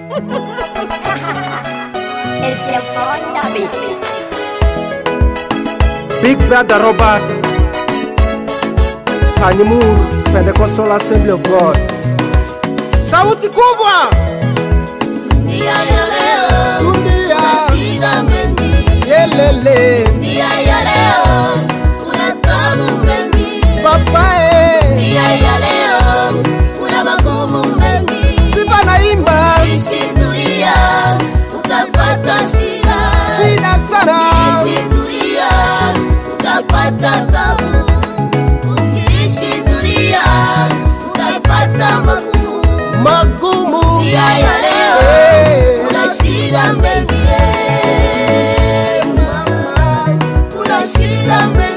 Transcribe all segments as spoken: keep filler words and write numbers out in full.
It's your phone, David. Big Brother Robert, Panyimur, Pentecostal Assembly of God. Sauti kubwa. Dunia ya leo, Dunia. kuna shida mengi. Yelele. Dunia ya leo, kuna tabu mengi. Papae. Dunia ya leo, kuna magumu mengi. Sifa naimba. Ishi dunia, utapata shida. Shida sana. Ishi dunia, utapata tabu. Ungiishi dunia, utapata magumu. Magumu. Dunia ya leo, Hey. kuna shida mengi. Mama, kuna shida mengi.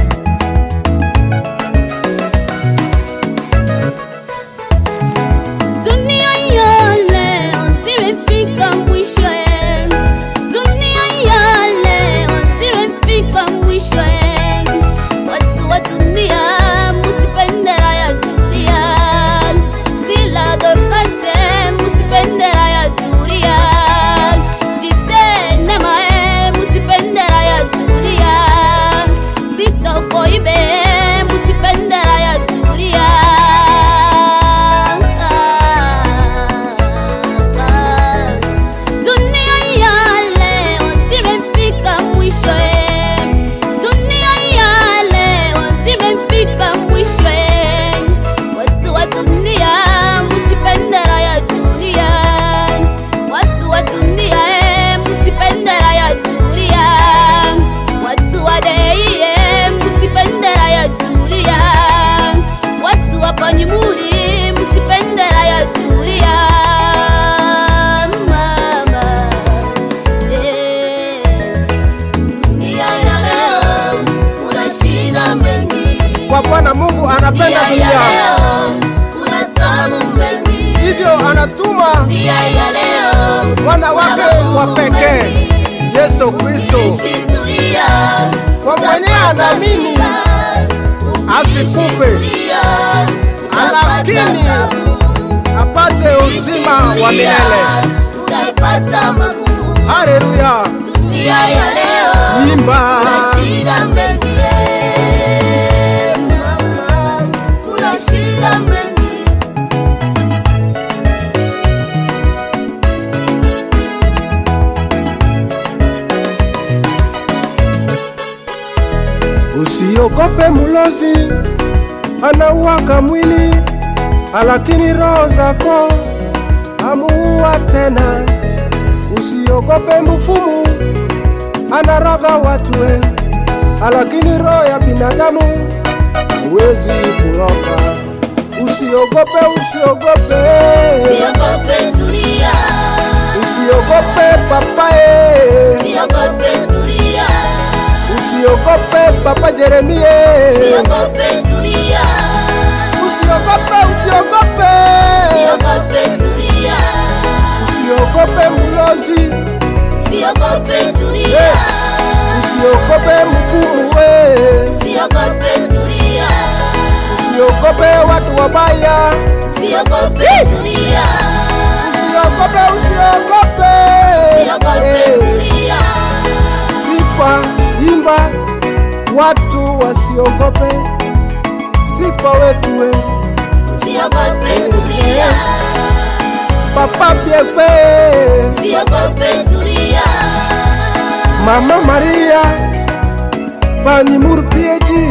Dunia ya leo zimefika mwisho. Dunia ya leo zimefika mwisho. Watu wa dunia musipende raya dunia. Sila dokase musipende raya dunia. Jite namae musipende raya dunia. Dito foibe musipende raya dunia. Dunia ya leo zimefika mwisho. Dunia ya leo zimefika mwisho. Watu wa dunia musipende raya dunia. Watu wa dunia eh, musipende raya dunia. Watu wa dei eh, musipende raya dunia. Watu wa Panyimuri musipende raya dunia. Mama, eh. Dunia ya leo kuna shida mengi. Kwa Bwana Mungu anapenda Dunia ya dunia. leo kuna tabu mengi. Hivyo anatuma Dunia ya leo mwana wake wa pekee Yesu Kristo. Ishi dunia, Kwa mwenye utapata anaamini shida. asikufe, Dunia, utapata lakini tabu. apate uzima wa milele. Utaipata magumu. Haleluya. Dunia ya leo Imba. kuna shida mengi. Mama, kuna shida mengi. Usiogope mulozi, anauaka mwili, lakini roho zako amuua tena. Usiogope mfumu, anaroga watu we, lakini roho ya binadamu huwezi kuroga. Usiogope, usiogope, Usiogope dunia. usiogope papae, Usiogope dunia. usiogope papa Jeremie, Usiogope dunia. usiogope, usiogope, Usiogope dunia. usiogope mulozi, Usiogope dunia. Eh. usiogope mfumu we, Usiogope dunia. usiogope watu wabaya, Usiogope dunia. usiogope, usiogope, Usiogope Eh. dunia. Sifa imba, watu wasiogope, sifa wetu we, Usiogope dunia. papa Piefe, Usiogope dunia. mama Maria, Panyimur Pieji.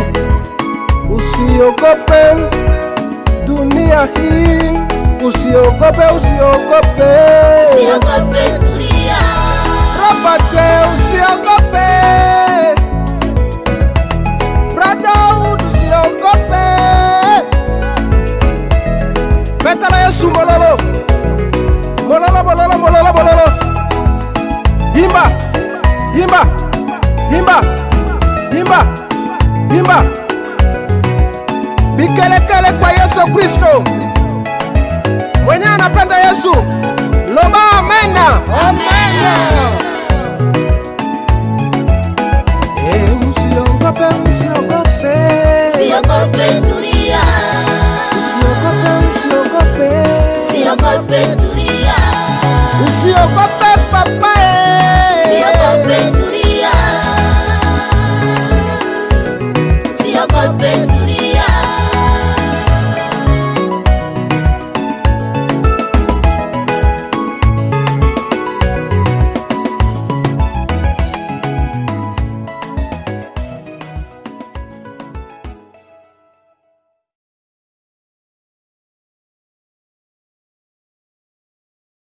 Usiogope dunia hii, usiogope, usiogope, Usiogope dunia. Robert, usiogope, Brother, usiogope, Petala Yesu mololo, mololo, mololo, mololo, mololo, imba, imba, imba, imba, imba, bikelekele kwa Yesu Kristo, mwenye anapenda Yesu.